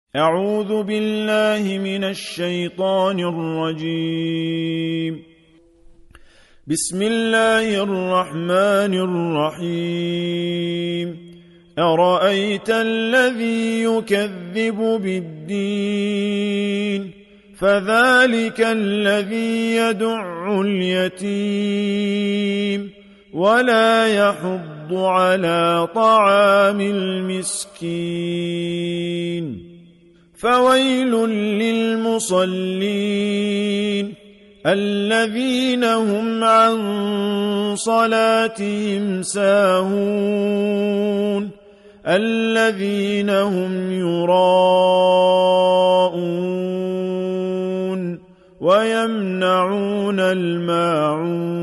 أعوذ بالله من الشيطان الرجيم. بسم الله الرحمن الرحيم. أرأيت الذي يكذب بالدين فذلك الذي يدع اليتيم ولا يحض على طعام المسكين فويل للمصلين الذين هم عن صلاتهم ساهون الذين هم يراءون ويمنعون الماعون